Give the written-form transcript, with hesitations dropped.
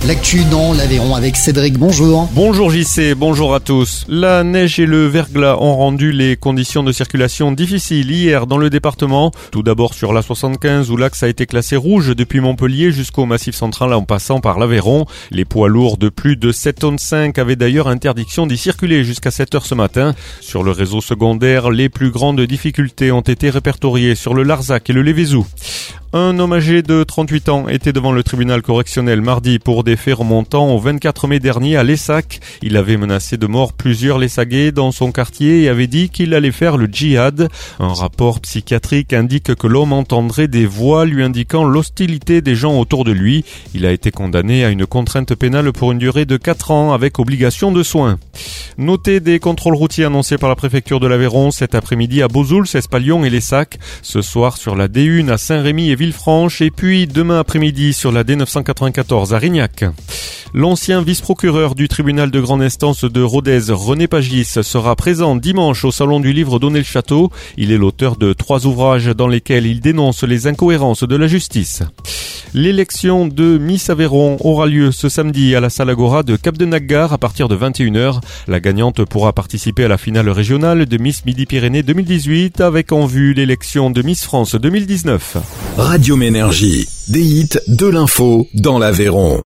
L'actu dans l'Aveyron avec Cédric, bonjour. Bonjour JC, bonjour à tous. La neige et le verglas ont rendu les conditions de circulation difficiles hier dans le département. Tout d'abord sur l'A75 où l'axe a été classé rouge depuis Montpellier jusqu'au Massif central en passant par l'Aveyron. Les poids lourds de plus de 7,5 tonnes avaient d'ailleurs interdiction d'y circuler jusqu'à 7h ce matin. Sur le réseau secondaire, les plus grandes difficultés ont été répertoriées sur le Larzac et le Lévézou. Un homme âgé de 38 ans était devant le tribunal correctionnel mardi pour des faits remontant au 24 mai dernier à Lessac. Il avait menacé de mort plusieurs Lessagais dans son quartier et avait dit qu'il allait faire le djihad. Un rapport psychiatrique indique que l'homme entendrait des voix lui indiquant l'hostilité des gens autour de lui. Il a été condamné à une contrainte pénale pour une durée de 4 ans avec obligation de soins. Notez des contrôles routiers annoncés par la préfecture de l'Aveyron cet après-midi à Bozouls, Espalion et Lessac. Ce soir sur la D1 à Saint-Rémy et Villefranche et puis demain après-midi sur la D994 à Rignac. L'ancien vice-procureur du tribunal de grande instance de Rodez, René Pagis, sera présent dimanche au salon du livre d'Aunay-le-Château. Il est l'auteur de 3 ouvrages dans lesquels il dénonce les incohérences de la justice. L'élection de Miss Aveyron aura lieu ce samedi à la salle Agora de Cap-de-Naggar à partir de 21h. La gagnante pourra participer à la finale régionale de Miss Midi-Pyrénées 2018 avec en vue l'élection de Miss France 2019. Radio Ménergie, des hits, de l'info dans l'Aveyron.